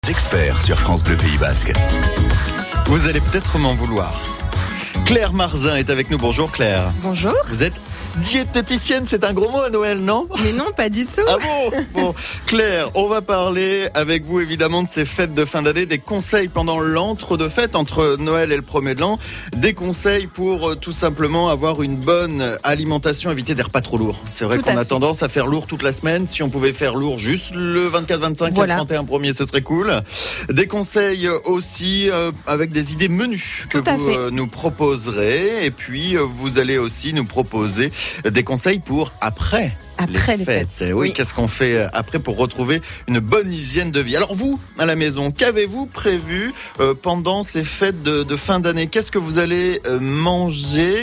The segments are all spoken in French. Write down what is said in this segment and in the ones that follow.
Experts sur France Bleu Pays Basque. Vous allez peut-être m'en vouloir. Claire Marzin est avec nous. Bonjour Claire. Bonjour. Vous êtes diététicienne, c'est un gros mot à Noël, non ? Mais non, pas du tout. Ah bon ? Claire, on va parler avec vous évidemment de ces fêtes de fin d'année, des conseils pendant l'entre-deux-fêtes, entre Noël et le premier de l'an, des conseils pour tout simplement avoir une bonne alimentation, éviter des repas trop lourds. C'est vrai qu'on a tendance à faire lourd toute la semaine. Si on pouvait faire lourd juste le 24-25 et le 31 premier, ce serait cool. Des conseils aussi avec des idées menus que vous nous proposerez. Et puis, vous allez aussi nous proposer des conseils pour après les fêtes. Oui, qu'est-ce qu'on fait après pour retrouver une bonne hygiène de vie ? Alors vous, à la maison, qu'avez-vous prévu pendant ces fêtes de fin d'année ? Qu'est-ce que vous allez manger ?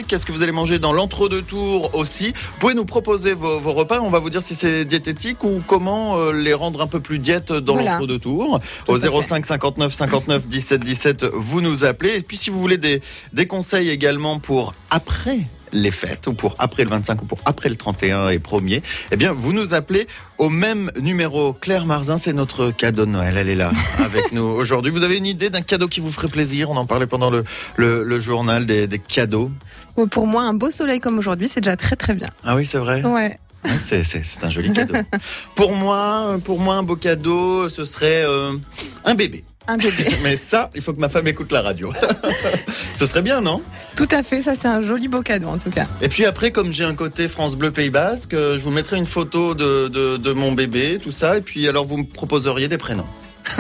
Qu'est-ce que vous allez manger dans l'entre-deux-tours aussi ? Vous pouvez nous proposer vos repas, on va vous dire si c'est diététique ou comment les rendre un peu plus diète dans l'entre-deux-tours. Au 05 59 59 17 17, vous nous appelez. Et puis si vous voulez des conseils également pour après les fêtes, ou pour après le 25, ou pour après le 31 et 1er, eh bien, vous nous appelez au même numéro. Claire Marzin, c'est notre cadeau de Noël. Elle est là avec nous aujourd'hui. Vous avez une idée d'un cadeau qui vous ferait plaisir ? On en parlait pendant le journal des cadeaux. Pour moi, un beau soleil comme aujourd'hui, c'est déjà très très bien. Ah oui, c'est vrai ? Ouais. C'est un joli cadeau. Pour moi, un beau cadeau, ce serait un bébé. Un bébé. Mais ça, il faut que ma femme écoute la radio. Ce serait bien, non ? Tout à fait, ça c'est un joli beau cadeau en tout cas. Et puis après, comme j'ai un côté France Bleu Pays Basque, je vous mettrai une photo de mon bébé, tout ça, et puis alors vous me proposeriez des prénoms.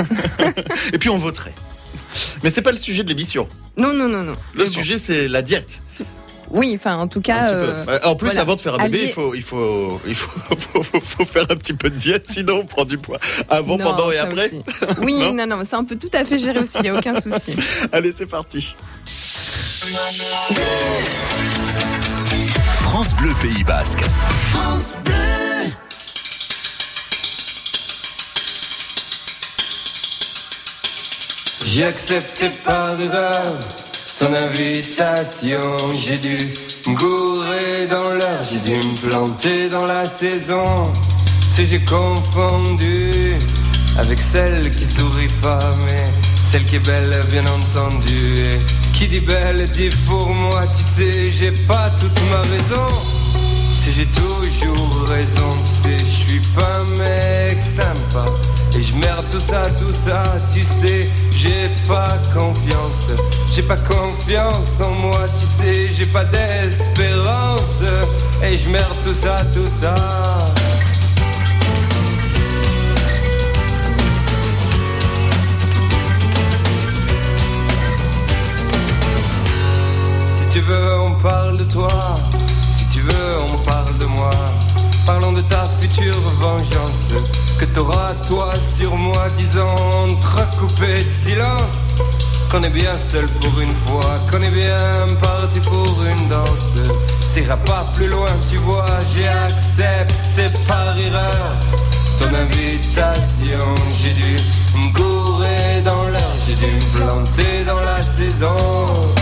Et puis on voterait. Mais c'est pas le sujet de l'émission. Non. Le sujet, c'est la diète. Oui, enfin en tout cas. En plus, avant de faire un bébé, il faut faire un petit peu de diète, sinon on prend du poids. Avant, pendant et après. Aussi. Oui, non, c'est un peu tout à fait géré aussi, il n'y a aucun souci. Allez, c'est parti. France Bleu Pays Basque. France Bleu. J'ai accepté pas de grave ton invitation, j'ai dû me gourer dans l'heure, j'ai dû me planter dans la saison. Tu sais, j'ai confondu avec celle qui sourit pas, mais celle qui est belle, bien entendu. Et qui dit belle dit pour moi, tu sais, j'ai pas toute ma raison. Si j'ai toujours raison, tu sais, je suis pas un mec sympa. Et je merde tout ça, tu sais, j'ai pas confiance en moi, tu sais, j'ai pas d'espérance. Et je merde tout ça. Si tu veux, on parle de toi. Si tu veux, on parle de moi. Parlons de ta future vengeance que t'auras toi sur moi, disant entrecoupé de silence. Qu'on est bien seul pour une fois, qu'on est bien parti pour une danse. Ça ira pas plus loin, tu vois, j'ai accepté par erreur ton invitation. J'ai dû me gourer dans l'heure, j'ai dû me planter dans la saison.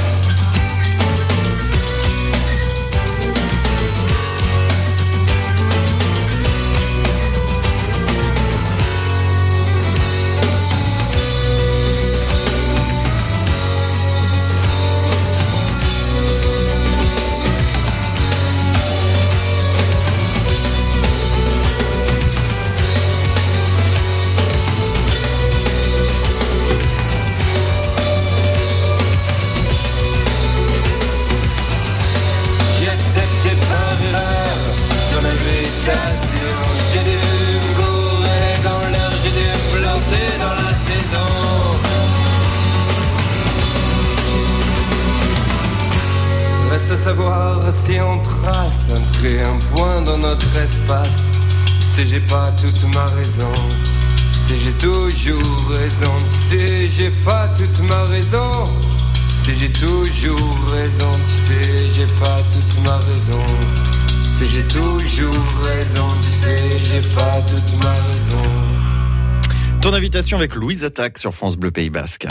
Reste à savoir si on trace un trait, un point dans notre espace. Tu sais, j'ai pas toute ma raison. Tu sais, j'ai toujours raison. Tu sais, j'ai pas toute ma raison. Tu sais, j'ai toujours raison. Tu sais, j'ai pas toute ma raison. Tu sais, j'ai toujours raison. Tu sais, j'ai pas toute ma raison. Ton invitation avec Louise Attaque sur France Bleu Pays Basque.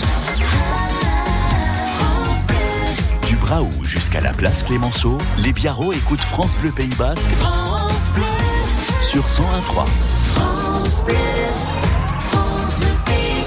Du Braou jusqu'à la place Clémenceau, les Biarros écoutent France Bleu Pays Basque France Bleu. sur 101.3. France Bleu. France Bleu Pays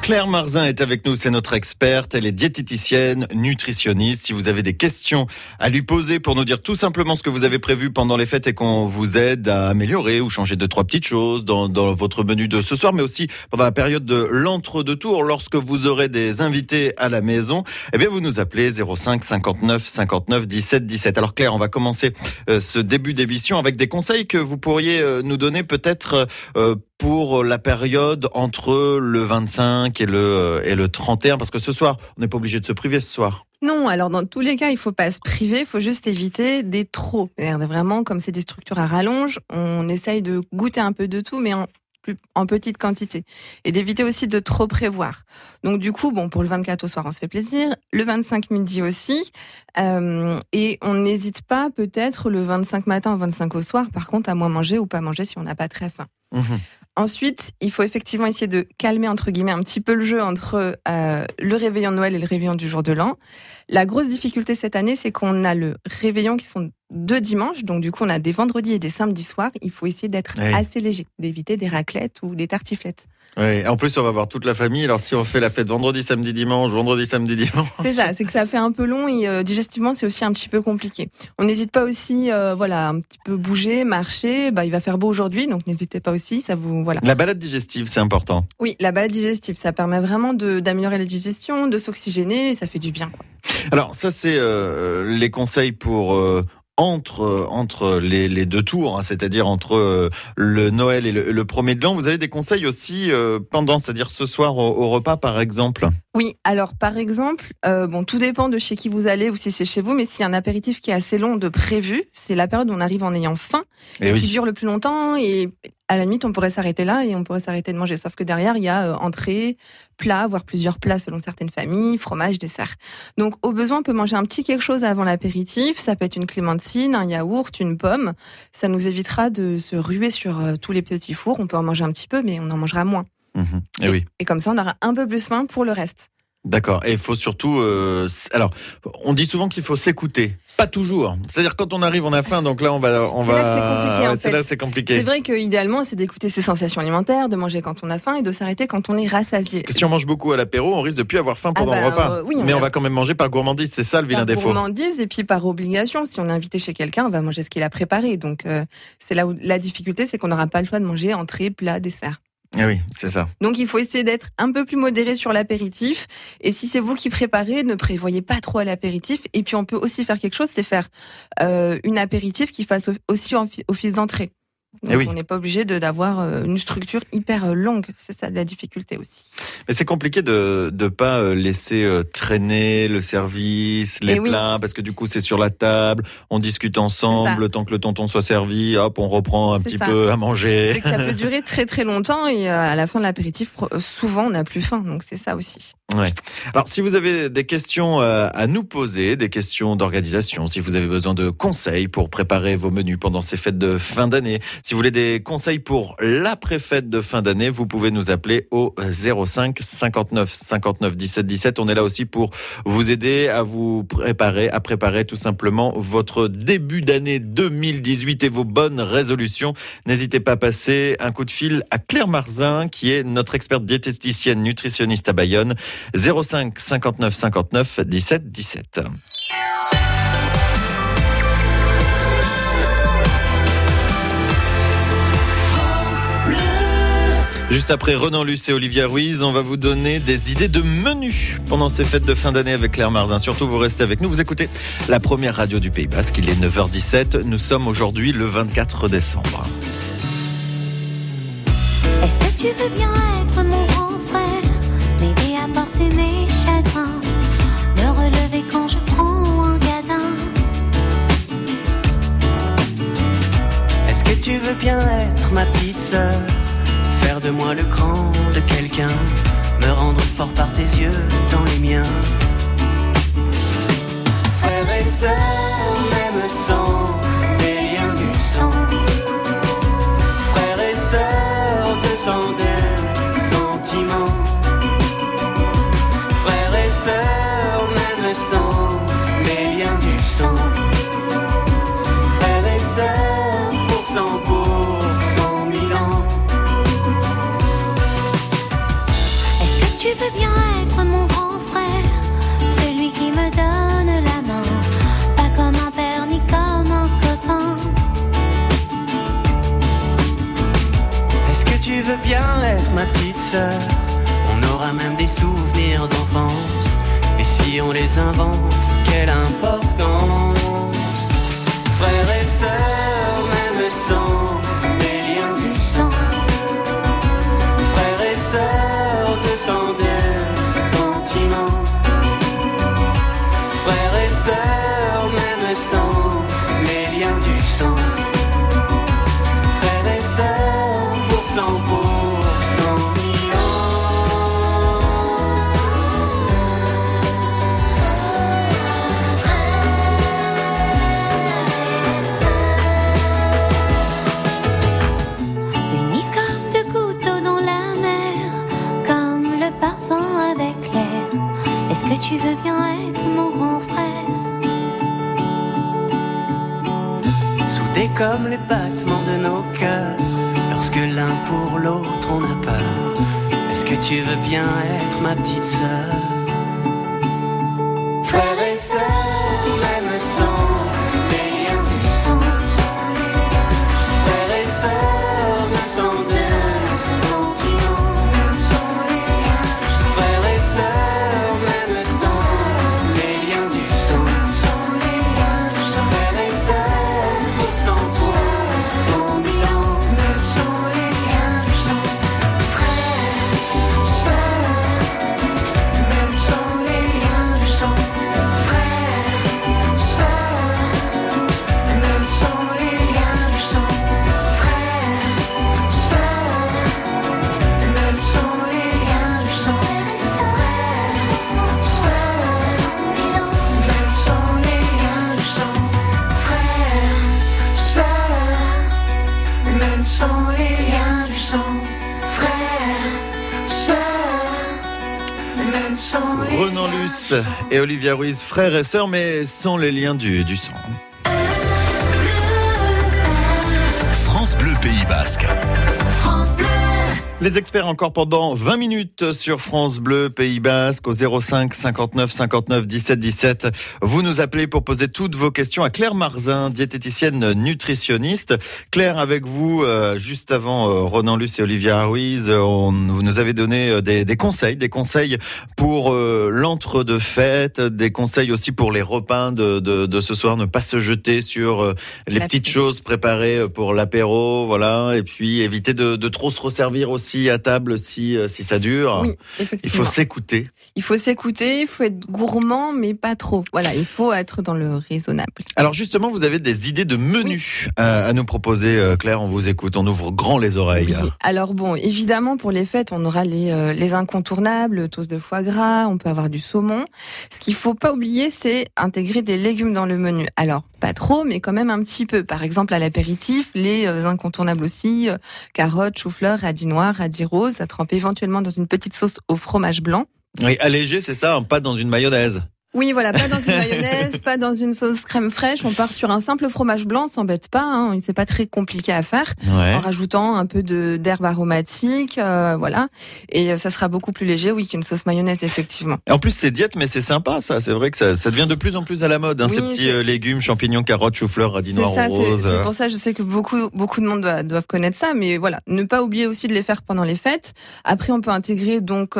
Claire Marzin est avec nous, c'est notre experte, elle est diététicienne, nutritionniste. Si vous avez des questions à lui poser pour nous dire tout simplement ce que vous avez prévu pendant les fêtes et qu'on vous aide à améliorer ou changer 2-3 petites choses dans votre menu de ce soir, mais aussi pendant la période de l'entre-deux-tours, lorsque vous aurez des invités à la maison, eh bien vous nous appelez 05 59 59 17 17. Alors Claire, on va commencer ce début d'émission avec des conseils que vous pourriez nous donner peut-être pour la période entre le 25 et le 31, parce que ce soir, on n'est pas obligé de se priver ce soir. Non, alors dans tous les cas, il faut pas se priver, il faut juste éviter des trop. C'est-à-dire vraiment, comme c'est des structures à rallonge, on essaye de goûter un peu de tout, mais en petite quantité. Et d'éviter aussi de trop prévoir. Donc du coup, pour le 24 au soir, on se fait plaisir. Le 25 midi aussi. Et on n'hésite pas peut-être le 25 matin au 25 au soir, par contre, à moins manger ou pas manger si on n'a pas très faim. Mmh. Ensuite, il faut effectivement essayer de calmer, entre guillemets, un petit peu le jeu entre le réveillon de Noël et le réveillon du jour de l'an. La grosse difficulté cette année, c'est qu'on a le réveillon qui sont 2 dimanches, donc du coup on a des vendredis et des samedis soirs. Il faut essayer d'être assez léger, d'éviter des raclettes ou des tartiflettes. Oui, en plus on va voir toute la famille, alors si on fait la fête vendredi, samedi, dimanche, vendredi, samedi, dimanche... C'est ça, c'est que ça fait un peu long et digestivement c'est aussi un petit peu compliqué. On n'hésite pas aussi, un petit peu bouger, marcher, il va faire beau aujourd'hui, donc n'hésitez pas aussi, ça vous... Voilà. La balade digestive, c'est important. Oui, la balade digestive, ça permet vraiment d'améliorer la digestion, de s'oxygéner, et ça fait du bien, quoi. Alors ça c'est les conseils pour... Entre les deux tours, hein, c'est-à-dire entre le Noël et le premier de l'an, vous avez des conseils aussi pendant, c'est-à-dire ce soir au repas par exemple? Oui, alors par exemple, tout dépend de chez qui vous allez ou si c'est chez vous, mais s'il y a un apéritif qui est assez long de prévu, c'est la période où on arrive en ayant faim et qui dure le plus longtemps et à la limite on pourrait s'arrêter là et on pourrait s'arrêter de manger, sauf que derrière il y a entrée, plat, voire plusieurs plats selon certaines familles, fromage, dessert. Donc au besoin on peut manger un petit quelque chose avant l'apéritif, ça peut être une clémentine, un yaourt, une pomme, ça nous évitera de se ruer sur tous les petits fours, on peut en manger un petit peu mais on en mangera moins. Mmh. Et comme ça on aura un peu plus faim pour le reste. D'accord, et il faut surtout... alors, on dit souvent qu'il faut s'écouter. Pas toujours. C'est-à-dire quand on arrive, on a faim, donc là, on va... C'est là que c'est compliqué, en fait. C'est là que c'est compliqué. C'est vrai qu'idéalement, c'est d'écouter ses sensations alimentaires, de manger quand on a faim et de s'arrêter quand on est rassasié. Parce que si on mange beaucoup à l'apéro, on risque de plus avoir faim pendant le repas. Oui, mais on va quand même manger par gourmandise, c'est ça le vilain défaut. Par gourmandise et puis par obligation. Si on est invité chez quelqu'un, on va manger ce qu'il a préparé. Donc, c'est là où la difficulté, c'est qu'on n'aura pas le choix de manger entrée, plat, dessert. Ah oui, c'est ça. Donc il faut essayer d'être un peu plus modéré sur l'apéritif. Et si c'est vous qui préparez, ne prévoyez pas trop à l'apéritif. Et puis on peut aussi faire quelque chose, c'est faire une apéritif qui fasse aussi office d'entrée. Donc on n'est pas obligé d'avoir une structure hyper longue. C'est ça la difficulté aussi. Mais c'est compliqué de pas laisser traîner le service, les plats, parce que du coup c'est sur la table, on discute ensemble, le temps que le tonton soit servi, hop, on reprend un petit peu à manger. C'est que ça peut durer très très longtemps et à la fin de l'apéritif, souvent on n'a plus faim. Donc c'est ça aussi. Ouais. Alors si vous avez des questions à nous poser, des questions d'organisation, si vous avez besoin de conseils pour préparer vos menus pendant ces fêtes de fin d'année, si vous voulez des conseils pour l'après-fête de fin d'année, vous pouvez nous appeler au 05 59 59 17 17. On est là aussi pour vous aider à vous préparer tout simplement votre début d'année 2018 et vos bonnes résolutions. N'hésitez pas à passer un coup de fil à Claire Marzin, qui est notre experte diététicienne nutritionniste à Bayonne. 05 59 59 17 17. Juste après Renan Luce et Olivia Ruiz, on va vous donner des idées de menus pendant ces fêtes de fin d'année avec Claire Marzin. Surtout, vous restez avec nous. Vous écoutez la première radio du Pays Basque. Il est 9h17. Nous sommes aujourd'hui le 24 décembre. Est-ce que tu veux bien être mon grand frère, m'aider à porter mes chagrins, me relever quand je prends un gadin? Est-ce que tu veux bien être ma petite sœur, faire de moi le grand de quelqu'un, me rendre fort par tes yeux dans les miens? Frères et sœurs, même sang, des liens du sang. Frères et sœurs, de sang, de sentiments. Frères et sœurs, même sang, des liens du sang. Frères et sœurs, pour 100 000 ans. Est-ce que tu petite sœur. On aura même des souvenirs d'enfance. Et si on les invente, quelle importance. Frères et sœurs, même sans des liens du sang. Frères et sœurs, de sang de sentiments. Frères et sœurs, même sans les liens du sang. Frères et sœurs, pour 100 000 ans. Unis comme deux couteaux dans la mer, comme le parfum avec l'air. Est-ce que tu veux bien être mon grand frère? Soudés comme les battements de nos cœurs, lorsque l'un pour l'autre on a peur. Est-ce que tu veux bien être ma petite sœur? Frères et sœurs, même sans les liens du sang. Frères et sœurs, de sang de sentiments. Frères et sœurs, même sans les liens du sang. Frères et sœurs, pour 100 000 ans. Même sans les liens du sang. Frères, sœurs, même sans les liens du sang. Frères, sœurs, même sans les liens du sang. Frères, sœurs, même sans les liens du sang. Frères, sœurs, même sans les liens du sang. Frères, sœurs, même sans les liens du sang. Frères, sœurs, même sans les Renan Luce et Olivia Ruiz, frères et sœurs, mais sans les liens du sang. France Bleu Pays Basque. France Bleu. Les experts encore pendant 20 minutes sur France Bleu Pays Basque au 05 59 59 17 17. Vous nous appelez pour poser toutes vos questions à Claire Marzin, diététicienne nutritionniste. Claire, avec vous, juste avant Renan Luce et Olivia Ruiz, vous nous avez donné des conseils pour l'entre-deux-fêtes, des conseils aussi pour les repas de ce soir, ne pas se jeter sur les petites choses préparées pour l'apéro, voilà, et puis éviter de trop se resservir aussi à table si ça dure. Oui, effectivement. Il faut s'écouter. Il faut être gourmand, mais pas trop. Voilà, il faut être dans le raisonnable. Alors justement, vous avez des idées de menus à nous proposer, Claire, on vous écoute, on ouvre grand les oreilles. Oui. Alors bon, évidemment, pour les fêtes, on aura les incontournables, le toast de foie gras, on peut avoir du saumon. Ce qu'il faut pas oublier, c'est intégrer des légumes dans le menu. Alors, pas trop, mais quand même un petit peu. Par exemple, à l'apéritif, les incontournables aussi, carottes, chou-fleur, radis noirs, radis roses, à tremper éventuellement dans une petite sauce au fromage blanc. Oui, allégé, c'est ça, hein, pas dans une mayonnaise. Oui, voilà, pas dans une mayonnaise, pas dans une sauce crème fraîche. On part sur un simple fromage blanc, on s'embête pas. Hein, c'est pas très compliqué à faire. Ouais. En rajoutant un peu d'herbes aromatiques, voilà. Et ça sera beaucoup plus léger, oui, qu'une sauce mayonnaise, effectivement. Et en plus, c'est diète, mais c'est sympa, ça. C'est vrai que ça devient de plus en plus à la mode, hein, Oui, ces petits légumes, champignons, carottes, chou-fleurs, radis noirs, roses. C'est pour ça, je sais que beaucoup de monde doivent connaître ça, mais voilà, ne pas oublier aussi de les faire pendant les fêtes. Après, on peut intégrer donc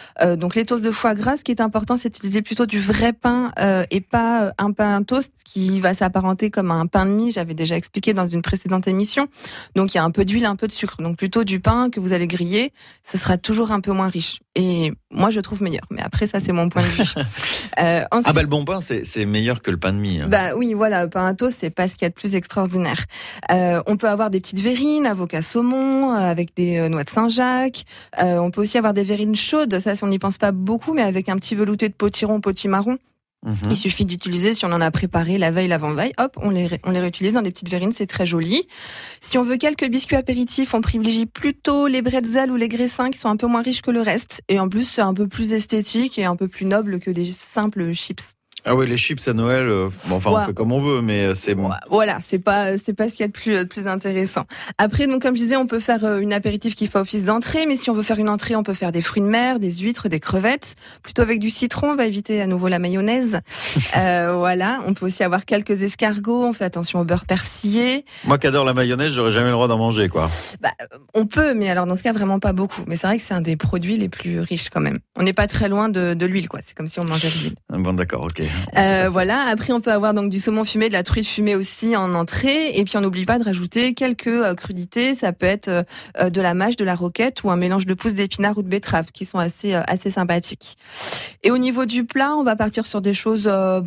les toasts de foie gras. Ce qui est important, c'est d'utiliser plutôt du vrai pain. Et pas un pain toast qui va s'apparenter comme un pain de mie, j'avais déjà expliqué dans une précédente émission. Donc il y a un peu d'huile, un peu de sucre. Donc plutôt du pain que vous allez griller, ce sera toujours un peu moins riche. Et moi je trouve meilleur, mais après ça c'est mon point de vue. Ensuite, le bon pain c'est meilleur que le pain de mie. Hein. Bah oui, voilà, pain à toast c'est pas ce qu'il y a de plus extraordinaire. On peut avoir des petites verrines, avocats saumon, avec des noix de Saint-Jacques. On peut aussi avoir des verrines chaudes, ça on n'y pense pas beaucoup, mais avec un petit velouté de potiron, potimarron. Il suffit d'utiliser, si on en a préparé la veille, l'avant-veille, hop, on les réutilise dans des petites verrines, c'est très joli. Si on veut quelques biscuits apéritifs, on privilégie plutôt les bretzels ou les graissins qui sont un peu moins riches que le reste. Et en plus, c'est un peu plus esthétique et un peu plus noble que des simples chips. Ah oui, les chips à Noël, on fait comme on veut, mais c'est bon. Voilà, c'est pas ce qu'il y a de plus intéressant. Après, donc comme je disais, on peut faire une apéritif qui fait office d'entrée, mais si on veut faire une entrée, on peut faire des fruits de mer, des huîtres, des crevettes, plutôt avec du citron. On va éviter à nouveau la mayonnaise. Voilà, on peut aussi avoir quelques escargots. On fait attention au beurre persillé. Moi qui adore la mayonnaise, j'aurais jamais le droit d'en manger, quoi. On peut, mais alors dans ce cas vraiment pas beaucoup. Mais c'est vrai que c'est un des produits les plus riches quand même. On n'est pas très loin de l'huile, quoi. C'est comme si on mangeait de l'huile. Bon, d'accord, ok. Voilà. Après, on peut avoir donc du saumon fumé, de la truite fumée aussi en entrée. Et puis, on n'oublie pas de rajouter quelques crudités. Ça peut être de la mâche, de la roquette ou un mélange de pousses d'épinards ou de betteraves qui sont assez sympathiques. Et au niveau du plat, on va partir sur des choses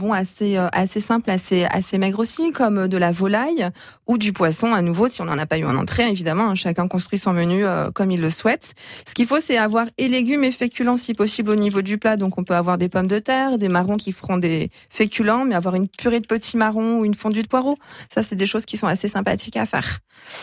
assez simples, assez maigres aussi, comme de la volaille ou du poisson. À nouveau, si on n'en a pas eu en entrée, évidemment, hein, chacun construit son menu comme il le souhaite. Ce qu'il faut, c'est avoir et légumes et féculents si possible au niveau du plat. Donc, on peut avoir des pommes de terre, des marrons qui feront des féculents, mais avoir une purée de petits marrons ou une fondue de poireaux, ça c'est des choses qui sont assez sympathiques à faire.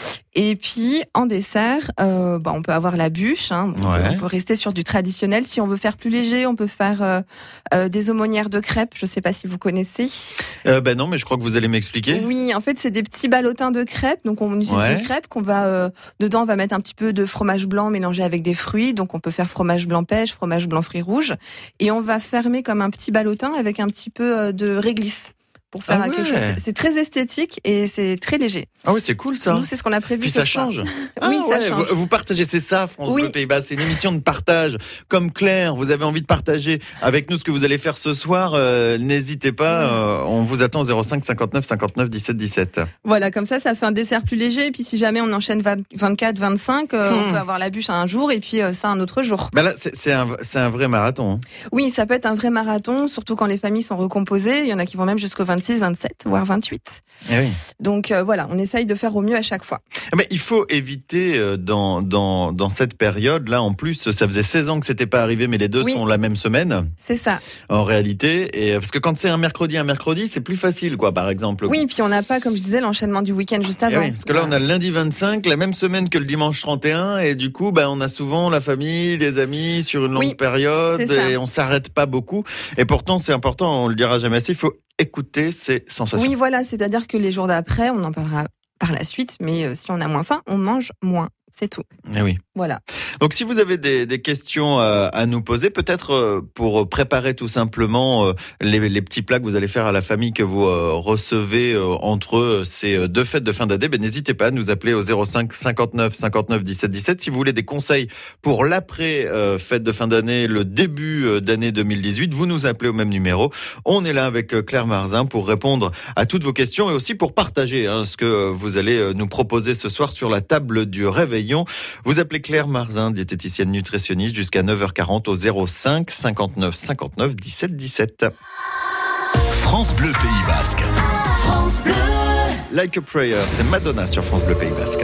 Et puis en dessert, on peut avoir la bûche, hein. On peut rester sur du traditionnel. Si on veut faire plus léger, on peut faire des aumônières de crêpes. Je ne sais pas si vous connaissez. Non, mais je crois que vous allez m'expliquer. Oui, en fait c'est des petits ballotins de crêpes. Donc on utilise une crêpe qu'on va dedans, on va mettre un petit peu de fromage blanc mélangé avec des fruits. Donc on peut faire fromage blanc pêche, fromage blanc fruits rouges, et on va fermer comme un petit ballotin avec un petit peu de réglisse pour faire quelque chose. C'est très esthétique et c'est très léger. Ah oui, c'est cool ça. Nous, c'est ce qu'on a prévu. Puis ça change. Oui, ça change. Vous partagez, c'est ça, France Bleu Pays Basque. C'est une émission de partage. Comme Claire, vous avez envie de partager avec nous ce que vous allez faire ce soir. N'hésitez pas. On vous attend au 05 59 59 17 17. Voilà, comme ça fait un dessert plus léger. Et puis si jamais on enchaîne 24, 25, on peut avoir la bûche un jour et puis ça un autre jour. Là, c'est un vrai marathon. Hein. Oui, ça peut être un vrai marathon, surtout quand les familles sont recomposées. Il y en a qui vont même jusqu'au 26, 27, voire 28. Eh oui. Donc voilà, on essaye de faire au mieux à chaque fois. Mais il faut éviter dans cette période-là, en plus, ça faisait 16 ans que c'était pas arrivé, mais les deux sont la même semaine. C'est ça. En réalité, et parce que quand c'est un mercredi, c'est plus facile, quoi, par exemple. Oui, puis on n'a pas, comme je disais, l'enchaînement du week-end juste avant. Oui, parce que là, on a le lundi 25, la même semaine que le dimanche 31, et du coup, on a souvent la famille, les amis sur une longue période, et on s'arrête pas beaucoup. Et pourtant, c'est important, on le dira jamais assez, il faut écouter ces sensations. Oui, voilà, c'est-à-dire que les jours d'après, on en parlera par la suite, mais si on a moins faim, on mange moins. C'est tout. Eh oui. Voilà. Donc, si vous avez des questions à nous poser, peut-être pour préparer tout simplement les petits plats que vous allez faire à la famille que vous recevez entre ces deux fêtes de fin d'année, n'hésitez pas à nous appeler au 05 59 59 17 17. Si vous voulez des conseils pour l'après fête de fin d'année, le début d'année 2018, vous nous appelez au même numéro. On est là avec Claire Marzin pour répondre à toutes vos questions et aussi pour partager ce que vous allez nous proposer ce soir sur la table du réveillon. Vous appelez Claire Marzin, diététicienne nutritionniste, jusqu'à 9h40 au 05 59 59 17 17. France Bleu Pays Basque. France Bleu. Like a Prayer, c'est Madonna sur France Bleu Pays Basque.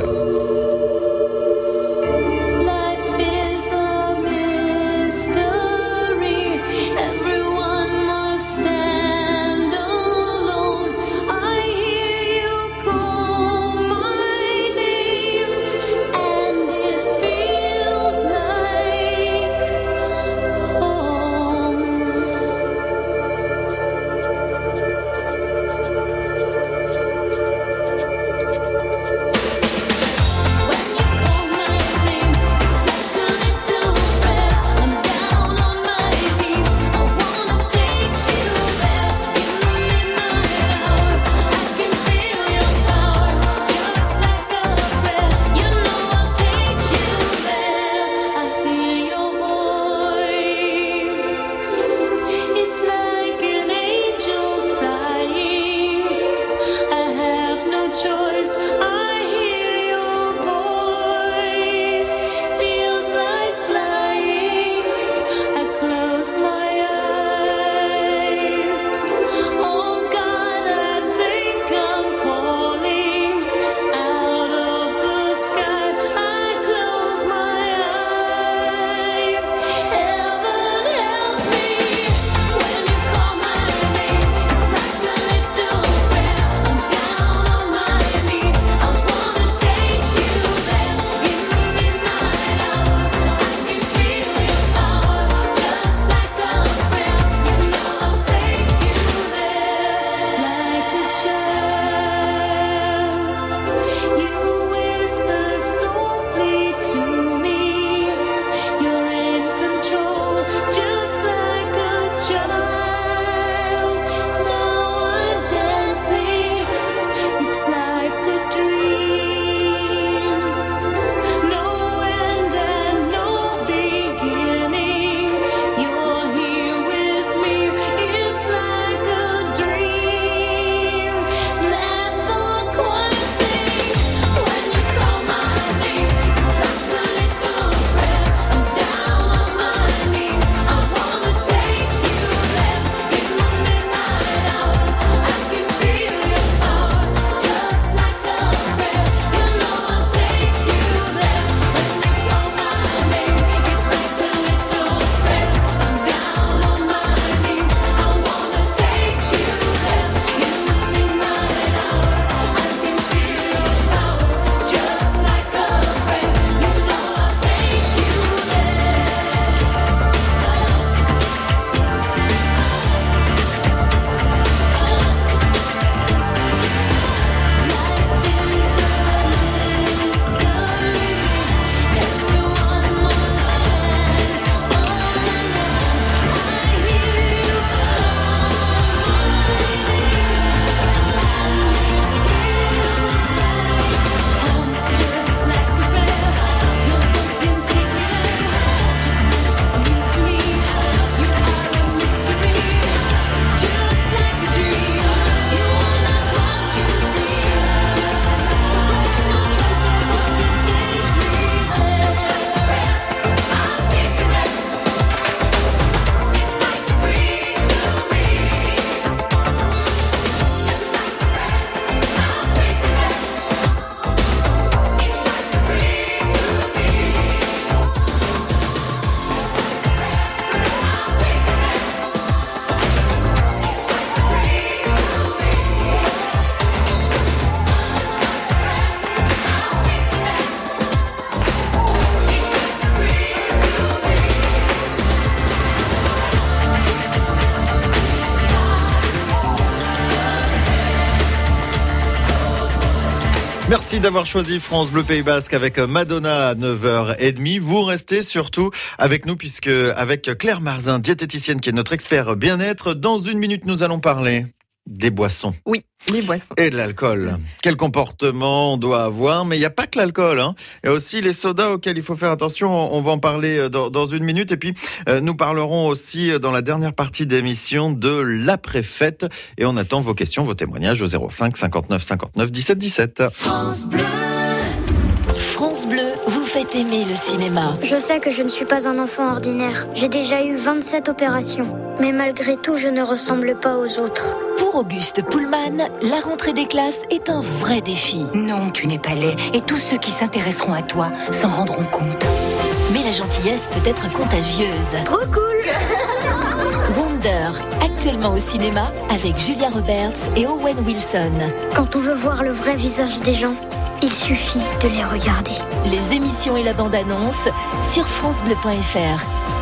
Merci d'avoir choisi France Bleu Pays Basque avec Madonna à 9h30. Vous restez surtout avec nous puisque avec Claire Marzin, diététicienne qui est notre expert bien-être, dans une minute nous allons parler des boissons. Oui, les boissons. Et de l'alcool. Quel comportement on doit avoir? Mais il n'y a pas que l'alcool. Il y a aussi les sodas auxquels il faut faire attention. On va en parler dans une minute. Et puis, nous parlerons aussi dans la dernière partie d'émission de l'après-fête. Et on attend vos questions, vos témoignages au 05 59 59 17 17. France Bleu. France Bleu vous fait aimer le cinéma. Je sais que je ne suis pas un enfant ordinaire. J'ai déjà eu 27 opérations. Mais malgré tout, je ne ressemble pas aux autres. Pour Auguste Pullman, la rentrée des classes est un vrai défi. Non, tu n'es pas laid. Et tous ceux qui s'intéresseront à toi s'en rendront compte. Mais la gentillesse peut être contagieuse. Trop cool! Wonder, actuellement au cinéma avec Julia Roberts et Owen Wilson. Quand on veut voir le vrai visage des gens, il suffit de les regarder. Les émissions et la bande-annonce sur francebleu.fr.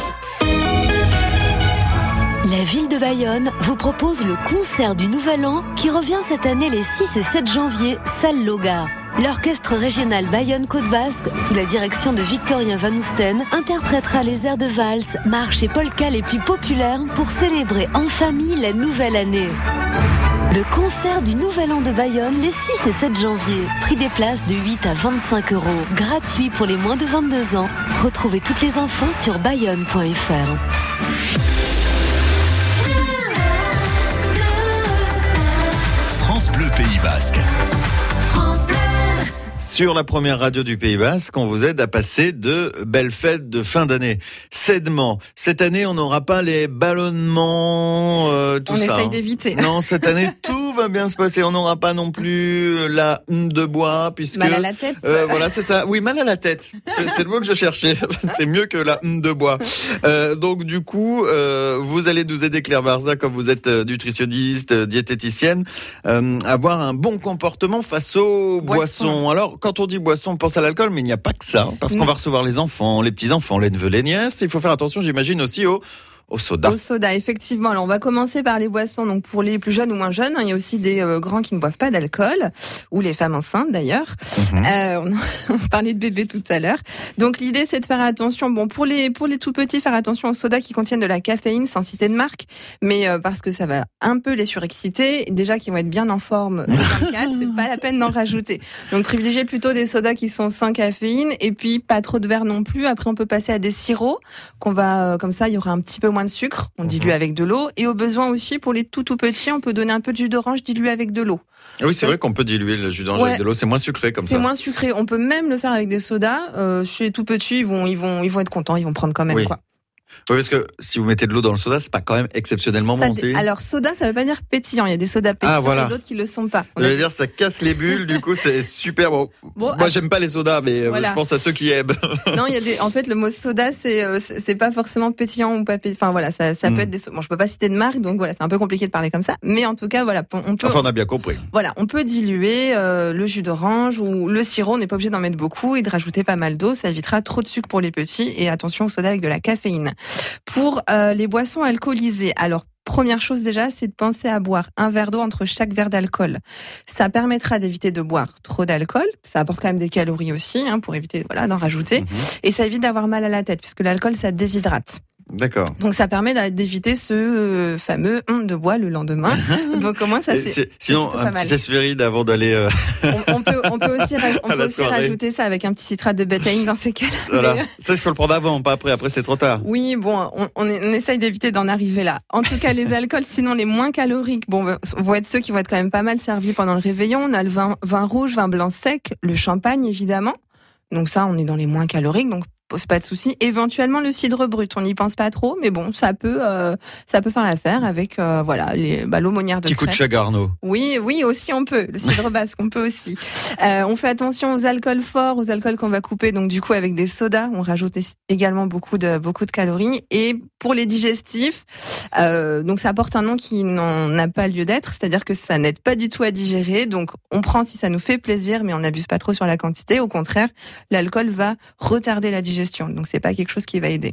La ville de Bayonne vous propose le concert du Nouvel An qui revient cette année les 6 et 7 janvier, salle Loga. L'orchestre régional Bayonne-Côte Basque, sous la direction de Victorien Van Oesten, interprétera les airs de valse, marches et polka les plus populaires pour célébrer en famille la nouvelle année. Le concert du Nouvel An de Bayonne les 6 et 7 janvier. Prix des places de 8 à 25 €. Gratuit pour les moins de 22 ans. Retrouvez toutes les infos sur bayonne.fr. France Bleu Pays Basque. Sur la première radio du Pays Basque, on vous aide à passer de belles fêtes de fin d'année. Sainement. Cette année, on n'aura pas les ballonnements, tout on ça. On essaye d'éviter. Non, cette année, tout va bien se passer. On n'aura pas non plus la de bois, puisque... Mal à la tête. Voilà, c'est ça. Oui, mal à la tête. C'est le mot que je cherchais. C'est mieux que la de bois. Donc, du coup, vous allez nous aider, Claire Barza, comme vous êtes nutritionniste, diététicienne, à avoir un bon comportement face aux boissons. Alors, quand on dit boisson, on pense à l'alcool, mais il n'y a pas que ça, parce qu'on va recevoir les enfants, les petits-enfants, les neveux, les nièces. Il faut faire attention, j'imagine, aussi au soda. Au soda, effectivement. Alors, on va commencer par les boissons. Donc, pour les plus jeunes ou moins jeunes, il y a aussi des grands qui ne boivent pas d'alcool, ou les femmes enceintes d'ailleurs. On parlait de bébés tout à l'heure. Donc, l'idée, c'est de faire attention. Bon, pour les tout petits, faire attention aux sodas qui contiennent de la caféine, sans citer de marque, mais parce que ça va un peu les surexciter. Déjà, qu'ils vont être bien en forme le 24, c'est pas la peine d'en rajouter. Donc, privilégiez plutôt des sodas qui sont sans caféine, et puis pas trop de verre non plus. Après, on peut passer à des sirops qu'on va, comme ça, il y aura un petit peu moins de sucre, on dilue avec de l'eau, et au besoin aussi pour les tout petits, on peut donner un peu de jus d'orange dilué avec de l'eau. Oui, c'est vrai qu'on peut diluer le jus d'orange avec de l'eau, c'est moins sucré comme ça. C'est moins sucré, on peut même le faire avec des sodas. Chez les tout petits, ils vont être contents, ils vont prendre quand même quoi. Oui, parce que si vous mettez de l'eau dans le soda, c'est pas quand même exceptionnellement bon. Alors, soda, ça veut pas dire pétillant. Il y a des sodas pétillants et d'autres qui le sont pas. Je veux dire, ça casse les bulles, du coup, c'est super bon. Moi, j'aime pas les sodas, mais je pense à ceux qui aiment. Non, en fait, le mot soda, c'est pas forcément pétillant ou pas pétillant. Enfin, voilà, ça peut être des sodas. Bon, je peux pas citer de marque, donc voilà, c'est un peu compliqué de parler comme ça. Mais en tout cas, voilà, on peut. Enfin, on a bien compris. Voilà, on peut diluer le jus d'orange ou le sirop. On n'est pas obligé d'en mettre beaucoup et de rajouter pas mal d'eau. Ça évitera trop de sucre pour les petits, et attention au soda avec de la caféine. Pour les boissons alcoolisées, alors première chose déjà, c'est de penser à boire un verre d'eau entre chaque verre d'alcool. Ça permettra d'éviter de boire trop d'alcool. Ça apporte quand même des calories aussi, pour éviter d'en rajouter. Et ça évite d'avoir mal à la tête, puisque l'alcool, ça déshydrate. D'accord. Donc ça permet d'éviter ce fameux de bois le lendemain. Donc au moins ça c'est sinon plutôt un pas mal. petit aspirine avant d'aller on peut aussi rajouter ça avec un petit citrate de bétaïne dans ces cas-là. Voilà. Ça il faut le prendre avant, pas après. Après c'est trop tard. Oui, bon, on essaye d'éviter d'en arriver là. En tout cas, les alcools sinon les moins caloriques, vont être ceux qui vont être quand même pas mal servis pendant le réveillon. On a le vin rouge, vin blanc sec, le champagne évidemment. Donc ça, on est dans les moins caloriques, donc pose pas de souci. Éventuellement le cidre brut, on n'y pense pas trop, mais bon, ça peut faire l'affaire avec l'aumônière de petit coup de Chagarneau. Oui, aussi on peut. Le cidre basque, on peut aussi. On fait attention aux alcools forts, aux alcools qu'on va couper. Donc du coup avec des sodas, on rajoute également beaucoup de calories. Et pour les digestifs, donc ça porte un nom qui n'en a pas lieu d'être, c'est-à-dire que ça n'aide pas du tout à digérer. Donc on prend si ça nous fait plaisir, mais on n'abuse pas trop sur la quantité. Au contraire, l'alcool va retarder la digestion. Donc c'est pas quelque chose qui va aider.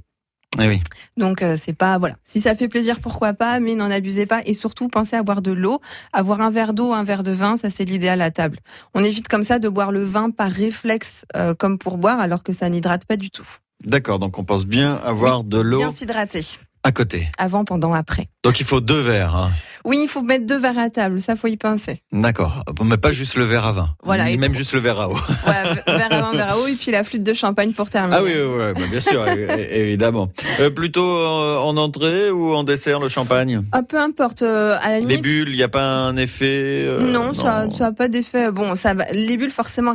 Eh oui. Donc c'est pas voilà. Si ça fait plaisir, pourquoi pas, mais n'en abusez pas et surtout pensez à boire de l'eau, à boire un verre d'eau, un verre de vin, ça c'est l'idéal à table. On évite comme ça de boire le vin par réflexe comme pour boire alors que ça n'hydrate pas du tout. D'accord, donc on pense bien avoir de l'eau Bien s'hydrater. à côté. Avant, pendant, après. Donc il faut 2 verres. Hein. Oui, il faut mettre 2 verres à table, ça faut y penser. D'accord, mais pas juste le verre à vin. Voilà, ni et même trop. juste le verre à eau. Voilà, verre à vin, verre à eau et puis la flûte de champagne pour terminer. Ah oui, bien sûr, évidemment. Plutôt en entrée ou en dessert, le champagne? Ah, peu importe, à la limite. Les bulles, il n'y a pas un effet Non, ça a pas d'effet. Bon, ça va. Les bulles forcément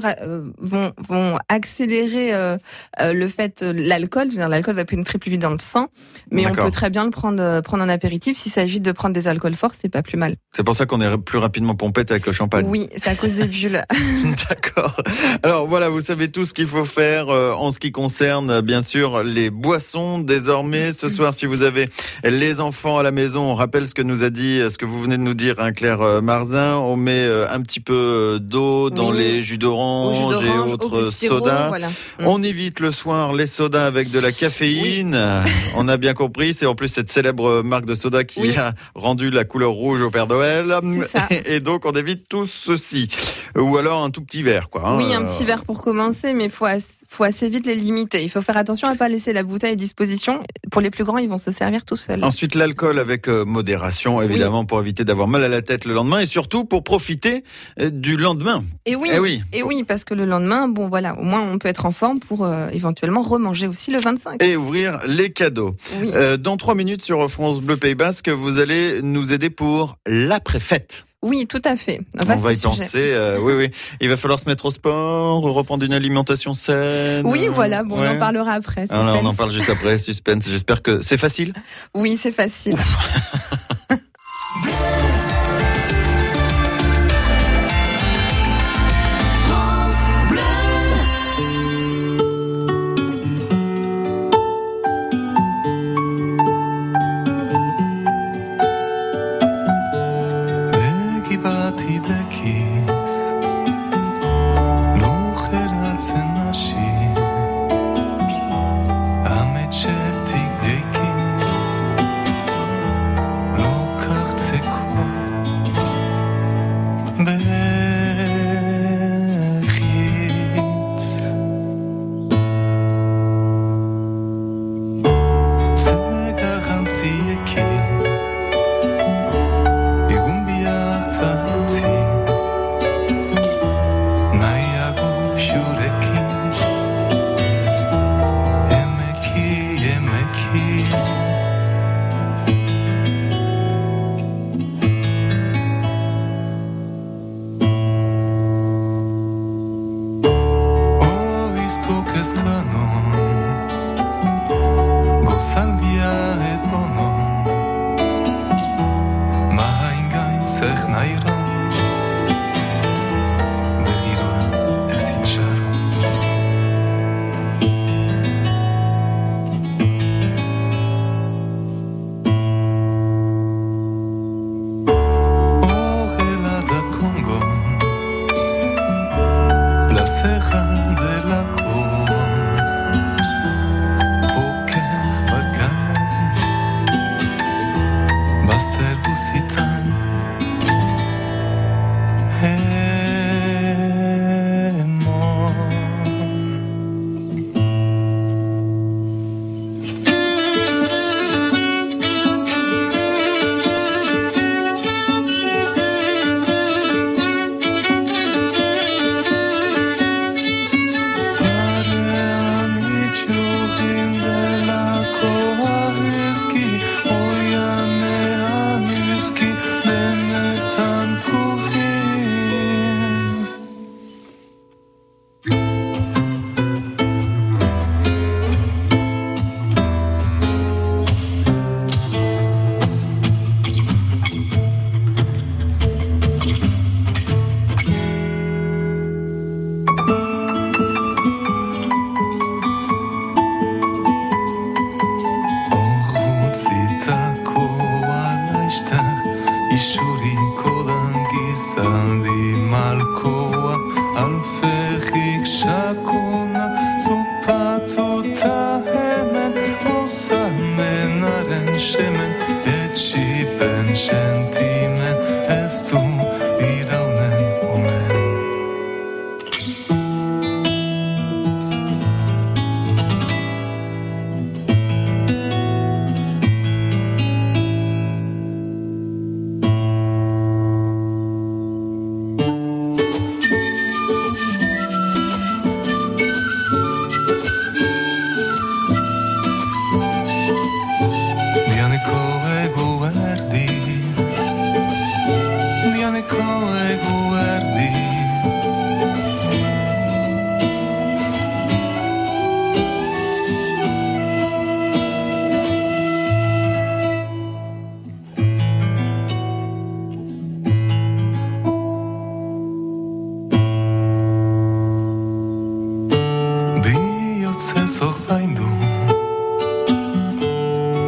vont accélérer le fait l'alcool. Je veux dire, l'alcool va pénétrer plus vite dans le sang, mais on peut très bien le prendre en apéritif. S'il s'agit de prendre des alcools forts, c'est pas plus mal. C'est pour ça qu'on est plus rapidement pompette avec le champagne. Oui, c'est à cause des bulles. D'accord. Alors voilà, vous savez tout ce qu'il faut faire en ce qui concerne bien sûr les boissons. Désormais, ce soir, si vous avez les enfants à la maison, on rappelle ce que nous a dit, ce que vous venez de nous dire, hein, Claire Marzin. On met un petit peu d'eau dans les jus d'orange et autres sodas. Voilà. On évite le soir les sodas avec de la caféine. On a bien compris. C'est en plus cette célèbre marque de soda qui a rendu la couleur rouge au Père Noël. C'est ça. Et donc on évite tout ceci. Ou alors un tout petit verre, quoi. Hein. Oui, un petit verre pour commencer, mais faut assez vite les limiter. Il faut faire attention à pas laisser la bouteille à disposition. Pour les plus grands, ils vont se servir tout seuls. Ensuite, l'alcool avec modération, évidemment, pour éviter d'avoir mal à la tête le lendemain et surtout pour profiter du lendemain. Et oui, parce que le lendemain, bon voilà, au moins on peut être en forme pour éventuellement remanger aussi le 25. Et ouvrir les cadeaux. Oui. Dans 3 minutes sur France Bleu Pays Basque, vous allez nous aider pour l'après-fête. Oui, tout à fait. On va y penser. Oui. Il va falloir se mettre au sport, reprendre une alimentation saine. Oui, voilà. Bon, on en parlera après. Suspense. Alors, on en parle juste après. Suspense. J'espère que c'est facile. Oui, c'est facile.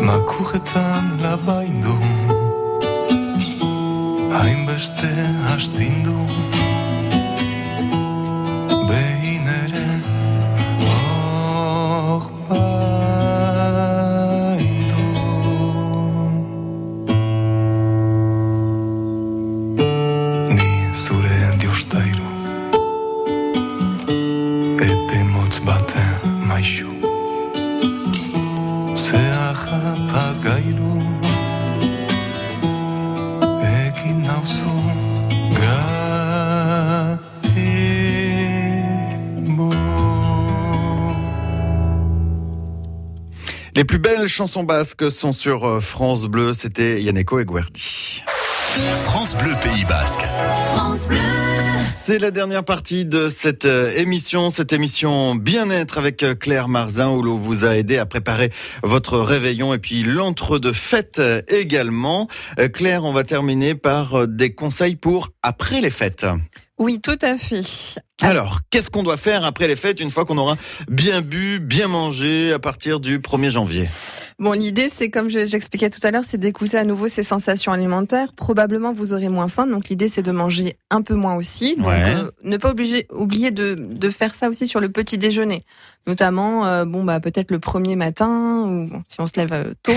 Makujetan labaindu hainbeste astindu behin ere baindu Ni zure diostairu epe motz baten maixu Apagairu egin nauzu gaibu. Les plus belles chansons basques sont sur France Bleu. C'était Yaneko et Guerdi. France Bleu Pays Basque. France Bleu. C'est la dernière partie de cette émission bien-être avec Claire Marzin où l'on vous a aidé à préparer votre réveillon et puis l'entre-deux-fêtes également. Claire, on va terminer par des conseils pour après les fêtes. Oui, tout à fait. Alors, qu'est-ce qu'on doit faire après les fêtes une fois qu'on aura bien bu, bien mangé à partir du 1er janvier ? Bon, l'idée, c'est comme j'expliquais tout à l'heure, c'est d'écouter à nouveau ces sensations alimentaires. Probablement, vous aurez moins faim, donc l'idée, c'est de manger un peu moins aussi. Donc, ne pas oublier de faire ça aussi sur le petit déjeuner. Notamment, peut-être le premier matin, ou si on se lève tôt.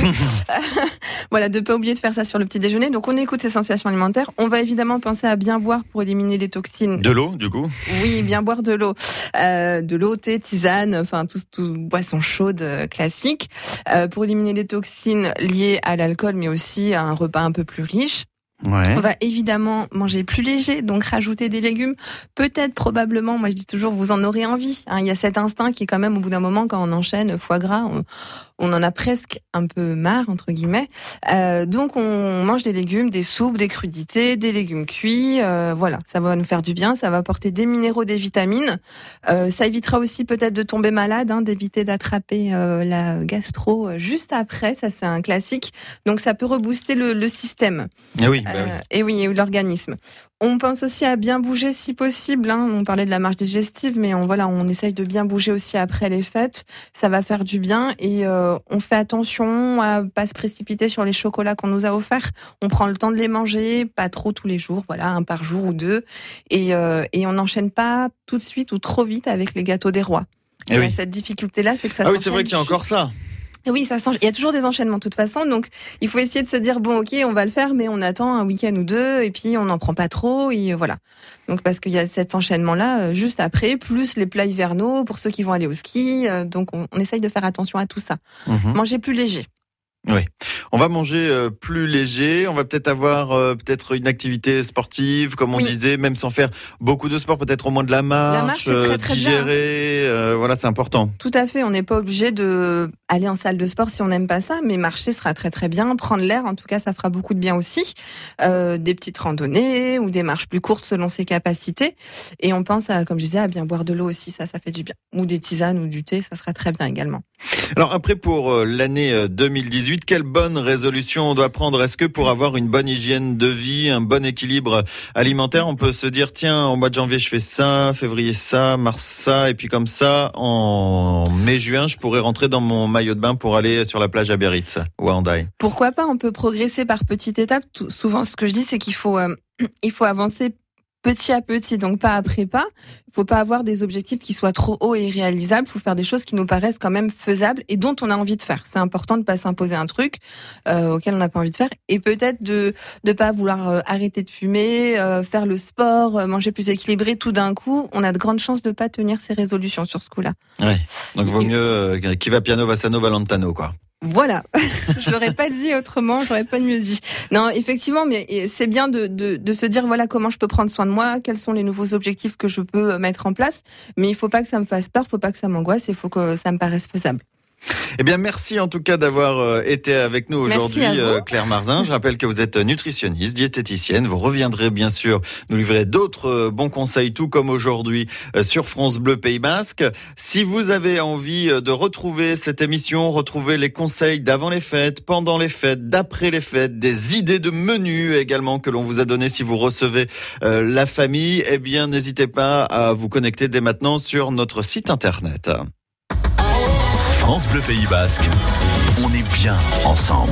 Voilà, de pas oublier de faire ça sur le petit déjeuner. Donc, on écoute ces sensations alimentaires. On va évidemment penser à bien boire pour éliminer les toxines. De l'eau, du coup ? Oui, bien boire de l'eau. De l'eau, thé, tisane, enfin, tout boisson chaude classique. Pour éliminer les toxines liées à l'alcool, mais aussi à un repas un peu plus riche. Ouais. On va évidemment manger plus léger, donc rajouter des légumes. Peut-être, probablement, moi je dis toujours, vous en aurez envie. Il y a cet instinct qui est quand même, au bout d'un moment, quand on enchaîne foie gras, on en a presque un peu marre, entre guillemets. Donc on mange des légumes, des soupes, des crudités, des légumes cuits. Voilà, ça va nous faire du bien, ça va apporter des minéraux, des vitamines. Ça évitera aussi peut-être de tomber malade, d'éviter d'attraper la gastro juste après. Ça, c'est un classique. Donc ça peut rebooster le système. Et oui. Et oui, l'organisme. On pense aussi à bien bouger si possible. On parlait de la marche digestive, mais on essaye de bien bouger aussi après les fêtes. Ça va faire du bien et on fait attention à pas se précipiter sur les chocolats qu'on nous a offerts. On prend le temps de les manger, pas trop tous les jours, un par jour ou deux. Et on n'enchaîne pas tout de suite ou trop vite avec les gâteaux des rois. Il y a cette difficulté-là, c'est que ça s'enchaîne. Oui, c'est vrai qu'il y a encore ça. Oui, il y a toujours des enchaînements de toute façon, donc il faut essayer de se dire bon, ok, on va le faire, mais on attend un week-end ou deux, et puis on n'en prend pas trop, et voilà. Donc parce qu'il y a cet enchaînement-là juste après, plus les plats hivernaux pour ceux qui vont aller au ski, donc on essaye de faire attention à tout ça. Manger plus léger. Oui, on va manger plus léger, on va peut-être avoir une activité sportive, comme on disait, même sans faire beaucoup de sport, peut-être au moins de la marche, c'est très, très digérer, voilà, c'est important. Tout à fait, on n'est pas obligé de aller en salle de sport si on n'aime pas ça, mais marcher sera très très bien, prendre l'air, en tout cas, ça fera beaucoup de bien aussi. Des petites randonnées ou des marches plus courtes selon ses capacités. Et on pense à, comme je disais, à bien boire de l'eau aussi, ça fait du bien. Ou des tisanes ou du thé, ça sera très bien également. Alors après, pour l'année 2018, quelle bonne résolution on doit prendre ? Est-ce que pour avoir une bonne hygiène de vie, un bon équilibre alimentaire, on peut se dire, tiens, en mois de janvier, je fais ça, février ça, mars ça, et puis comme ça, en mai-juin, je pourrais rentrer dans mon maillot de bain pour aller sur la plage à Biarritz ou à Hendaye. Pourquoi pas ? On peut progresser par petites étapes. Souvent, ce que je dis, c'est qu'il faut avancer petit à petit, donc pas après pas. Il faut pas avoir des objectifs qui soient trop hauts et irréalisables. Il faut faire des choses qui nous paraissent quand même faisables et dont on a envie de faire. C'est important de pas s'imposer un truc auquel on n'a pas envie de faire, et peut-être de pas vouloir arrêter de fumer, faire le sport, manger plus équilibré. Tout d'un coup, on a de grandes chances de pas tenir ses résolutions sur ce coup-là. Ouais. Donc vaut mieux qui va piano va sano va lontano, quoi. Voilà, je l'aurais pas dit autrement, j'aurais pas mieux dit. Non, effectivement, mais c'est bien de se dire voilà comment je peux prendre soin de moi, quels sont les nouveaux objectifs que je peux mettre en place, mais il faut pas que ça me fasse peur, il faut pas que ça m'angoisse, il faut que ça me paraisse faisable. Eh bien, merci en tout cas d'avoir été avec nous aujourd'hui, Claire Marzin. Je rappelle que vous êtes nutritionniste, diététicienne. Vous reviendrez bien sûr nous livrer d'autres bons conseils, tout comme aujourd'hui, sur France Bleu Pays Basque. Si vous avez envie de retrouver cette émission, retrouver les conseils d'avant les fêtes, pendant les fêtes, d'après les fêtes, des idées de menus également que l'on vous a donné si vous recevez la famille, eh bien, n'hésitez pas à vous connecter dès maintenant sur notre site internet. France Bleu Pays Basque, on est bien ensemble.